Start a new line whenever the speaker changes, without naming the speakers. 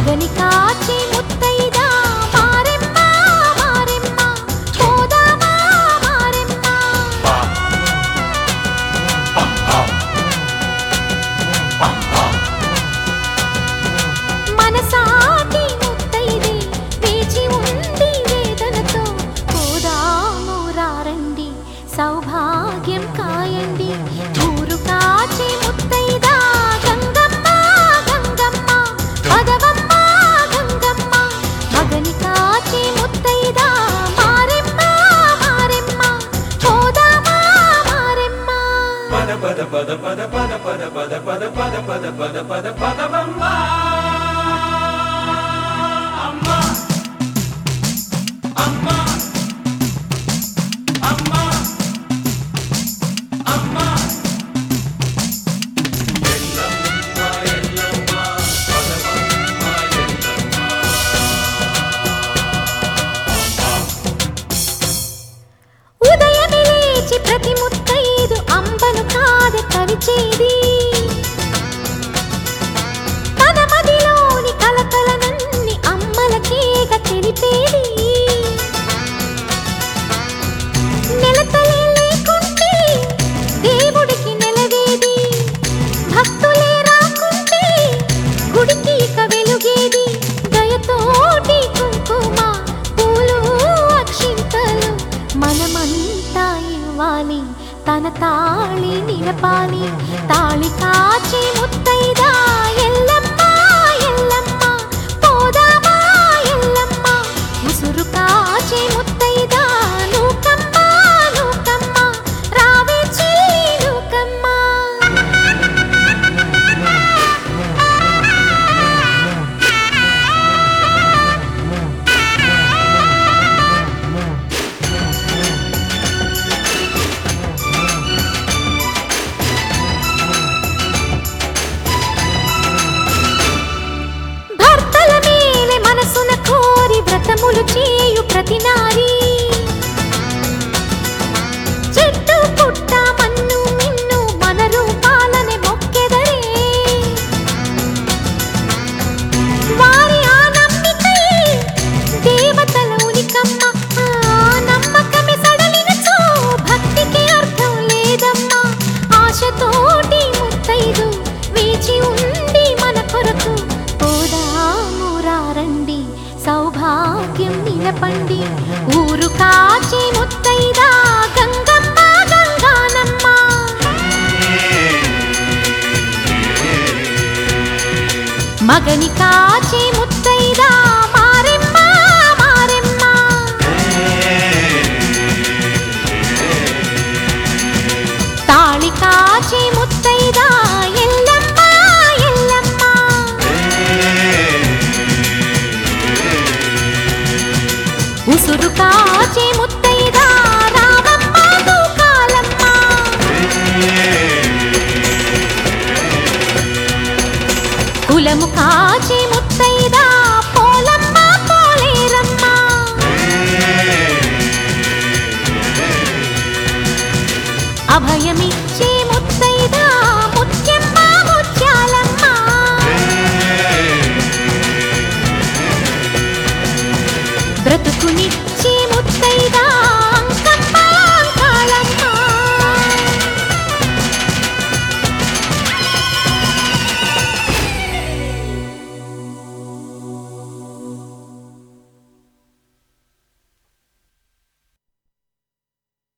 మగని కాచి ముత్తైదా మారెమ్మ మారెమ్మ పోదామా మారెమ్మ మనసాటి ముత్తైదే వేచి ఉంది వేదనతో పోదాము రారండి సౌభాగ్యం కాయండి ఊరు కాచి ముత్తైదా గంగమ్మ గంగమ్మ పదవమ్మ గంగమ్మ మగని కాచి ముత్తైదా మారెమ్మ మారెమ్మ పోదామా మారెమ్మ
పద పద పద పద పద పద పద పద పద పద పద పద పదవమ్మ అమ్మ అమ్మ అమ్మ అమ్మ ఎల్లమ్మ ఎల్లమ్మ పదవమ్మ ఎల్లమ్మ
ఉదయమే లేచి ప్రతి ముత్తైదు అంబను కాదే కరిచేది తన మదిలోని కలకలనన్ని అమ్మలకేగ తెలిపేది నెలతలే లేకుంటే దేవుడికి నెలవేది భక్తులే రాకుంటే గుడికి ఇక వెలుగేది దయతోటి కుంకుమ పూలు అక్షింతలు మనమంతా ఇవ్వాలి తన తాళి నిలపాలి తాళి కాచి ముత్తైదా ఎల్లమ్మ ఎల్లమ్మ పోదామా ఎల్లమ్మ ఉసురు కాచి ముత్తైదా నూకమ్మ నూకమ్మ రావే చెల్లి నూకమ్మ భర్తల మేలే మనసున కోరి వ్రతములు చేయు ప్రతి నారీ చెట్టు పుట్ట మన్ను మిన్ను మన రూపాలనే మొక్కెదరే వారి ఆ నమ్మికై దేవతల ఉనికమ్మ ఆ నమ్మకమే సడలినచో భక్తికి అర్థం లేదమ్మా ఆశతోటి ముత్తైదు వేచి ఉంది మన కొరకు పోదాము రారండి సౌభాగ్యం నిలపండి ఊరు కాచి ముత్తైదా గంగమ్మ గంగానమ్మ మగని కాచి ముత్తైదా మారెమ్మ మారెమ్మ తాళి కాచి ముత్తైదా ఎల్లమ్మ ఎల్లమ్మ ఉసురు కాచి ముత్తైదా రామమ్మ తూకాలమ్మ కులము కాచి ముత్తైదా పోలమ్మ పోలేరమ్మ అభయమి